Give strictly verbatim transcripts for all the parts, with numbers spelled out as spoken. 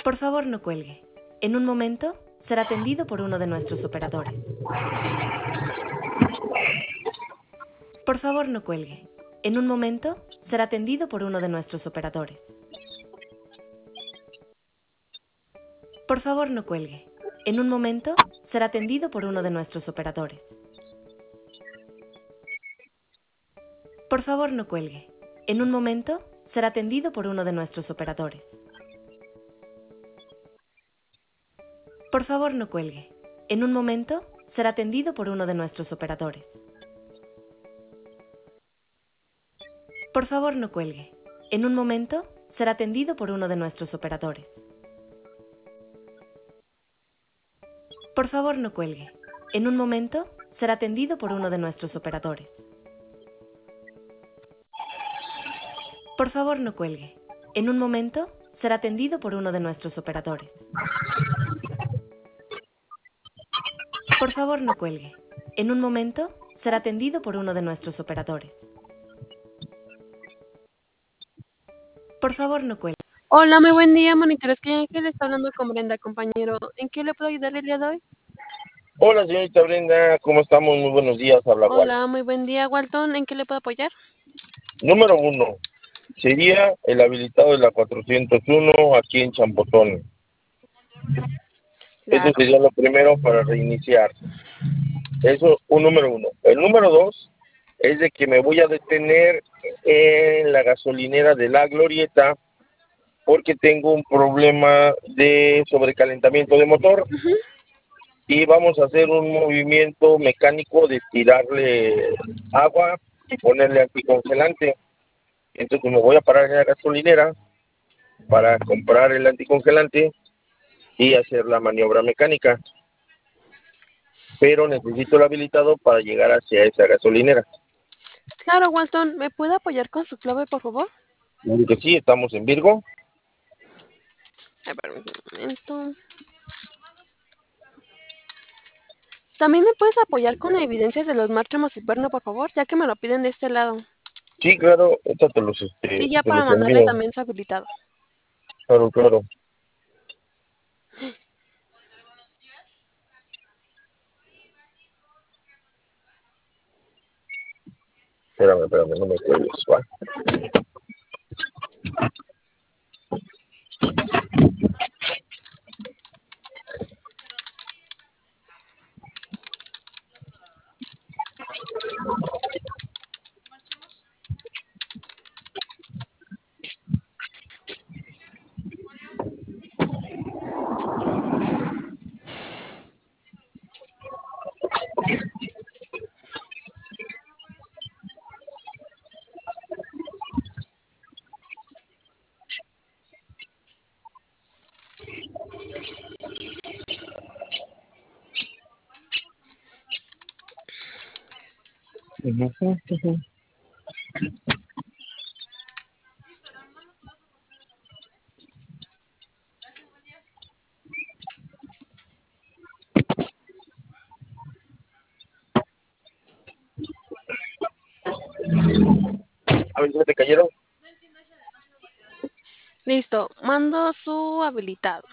Por favor, no cuelgue. En un momento, será atendido por uno de nuestros operadores. Por favor, no cuelgue. En un momento, será atendido por uno de nuestros operadores. Por favor, no cuelgue. En un momento, será atendido por uno de nuestros operadores. Por favor, no cuelgue. En un momento, será atendido por uno de nuestros operadores. Por favor, no cuelgue. En un momento, será atendido por uno de nuestros operadores. Por favor, no cuelgue. En un momento, será atendido por uno de nuestros operadores. Por favor, no cuelgue. En un momento, será atendido por uno de nuestros operadores. Por favor, no cuelgue. En un momento, será atendido por uno de nuestros operadores. Por favor, no cuelgue. En un momento, será atendido por uno de nuestros operadores. Por favor, no cuelgue. Hola, muy buen día, monitores. ¿Quién le está hablando con Brenda, compañero? ¿En qué le puedo ayudar el día de hoy? Hola, señorita Brenda, ¿cómo estamos? Muy buenos días, habla Walter. Hola, muy buen día, Walton. ¿En qué le puedo apoyar? Número uno, sería el habilitado de la cuatrocientos uno aquí en Champotón. Claro. Eso sería lo primero para reiniciar. Eso, un número uno. El número dos es de que me voy a detener en la gasolinera de La Glorieta porque tengo un problema de sobrecalentamiento de motor. Uh-huh. Y vamos a hacer un movimiento mecánico de tirarle agua y ponerle anticongelante. Entonces me voy a parar en la gasolinera para comprar el anticongelante y hacer la maniobra mecánica. Pero necesito el habilitado para llegar hacia esa gasolinera. Claro, Walton. ¿Me puede apoyar con su clave, por favor? Digo que sí, estamos en Virgo. A ver, un momento. ¿También me puedes apoyar con evidencias de los mártires y perno, por favor? Ya que me lo piden de este lado. Sí, claro, ahorita te los, este, Sí, ya te para los mandarle envío. también su habilitado. Claro, claro. Espérame, espérame, no me cuelgues, ¿va? A ver, ¿ya te cayeron? Listo. Mando su habilitado.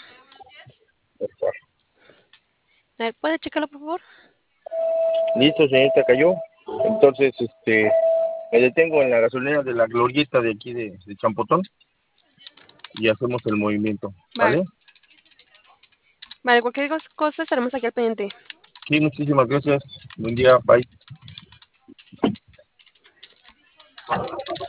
¿Me puede checarlo, por favor? Listo, señorita, cayó. Entonces, este, me detengo en la gasolinera de La Glorieta de aquí de, de Champotón y hacemos el movimiento, Vale. ¿vale? Vale, cualquier cos- cosa estaremos aquí al pendiente. Sí, muchísimas gracias. Buen día, bye.